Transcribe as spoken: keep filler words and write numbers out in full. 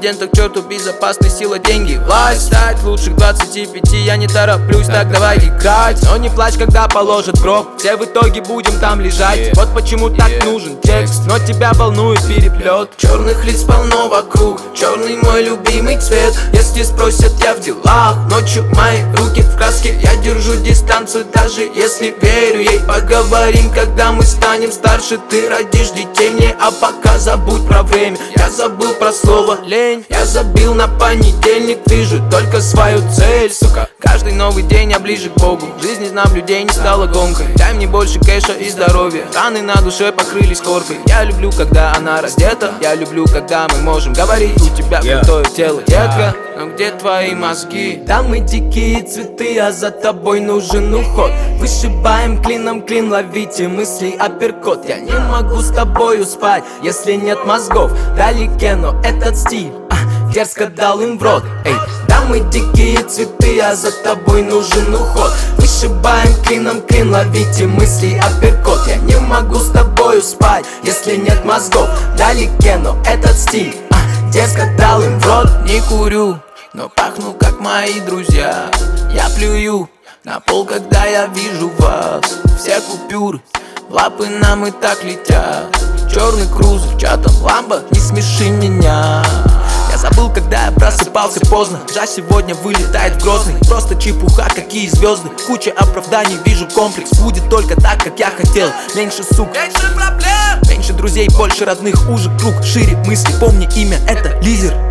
президента к черту, безопасная сила, деньги, власть. Стать лучше к двадцати пяти, я не тороплюсь, так давай играть. Но не плачь, когда положат гроб, все в итоге будем там лежать. Вот почему так нужен текст, но тебя волнует переплет. Черных лиц полно вокруг, черный мой любимый цвет. Если спросят, я в делах, ночью мои руки в краске. Я держу дистанцию, даже если верю ей. Поговорим, когда мы станем старше. Ты родишь детей мне, а пока забудь про время. Я забыл про слово лень, я забил на понедельник. Вижу только свою цель, сука. Каждый новый день я ближе к Богу. Жизнь из наблюдений стала гонкой. Дай мне больше кэша и здоровья. Раны на душе покрылись коркой. Я люблю, когда она раздета. Я люблю, когда мы можем говорить. У тебя крутое тело, детка, но где твои мозги? Там мы дикие цветы, а за тобой нужен уход. Вышибаем клином клин, ловите мысли апперкот. Я не могу с тобою спать, если нет мозгов. Далеке, но этот стиль а, дерзко дал им в рот. Эй, да мы дикие цветы, а за тобой нужен уход. Вышибаем клином клин, ловите мысли апперкот. Я не могу с тобою спать, если нет мозгов. Далеке, но этот стиль а, дерзко дал им в рот. Не курю, но пахну как мои друзья. Я плюю на пол, когда я вижу вас. Все купюры, лапы нам и так летят. Черный крузер, чатом ламбо, не смеши меня. Я забыл, когда я просыпался поздно. Жа сегодня вылетает в Грозный. Просто чепуха, какие звезды. Куча оправданий, вижу комплекс. Будет только так, как я хотел. Меньше сук, меньше проблем. Меньше друзей, больше родных, уже круг, шире мысли. Помни имя, это лизер.